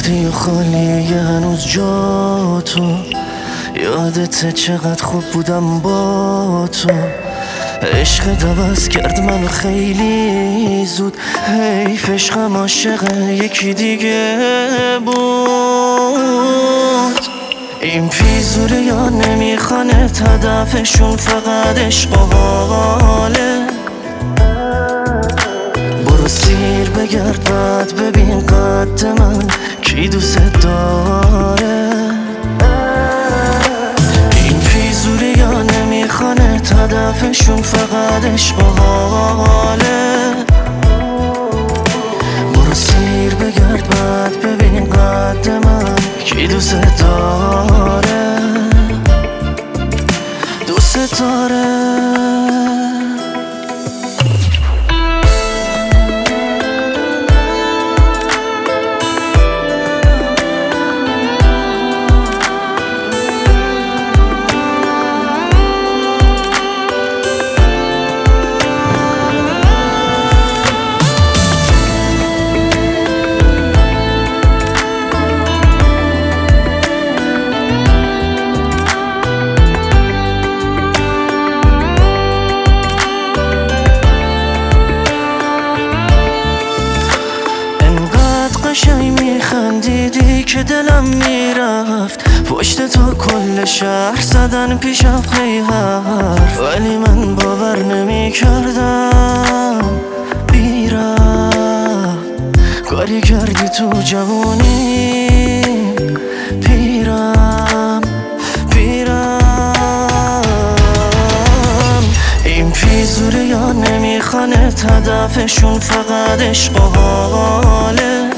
رفتی و خالیه هنوز جا تو، یادته چقدر خوب بودم با تو. عشقت عوض کرد منو خیلی زود، حیف عشقم عاشق یکی دیگه بود. این فیزوری یا نمیخوانت، هدفشون فقط عشق و حاله. برو سیر بگرد بعد ببین قد من کی دوست داره. این فیزوری یا نمیخوانت، هدفشون فقط عشق و حاله. برو سیر بگرد بعد ببین قد من کی دوست داره، دوست داره. قشنگ میخندیدی که دلم میرفت، پشت تو کل شهر زدن پیشم هی حرف، ولی من باور نمیکردم بیرم. کاری کردی تو جوانی پیرم. این فیزوری یا نمیخوانت، هدفشون فقط عشق و حاله.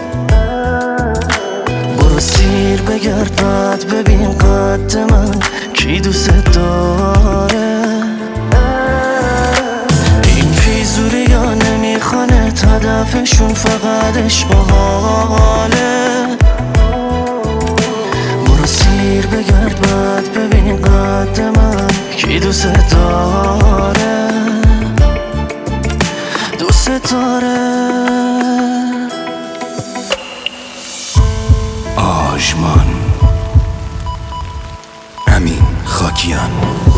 برو سیر بگرد بعد ببین قد من کی دوست داره. این فیزوری یا نمیخوانت، هدفشون فقط عشق و حاله. برو سیر بگرد بعد ببین قد من کی دوست داره، دوست داره. آژمان، امین خاکیان.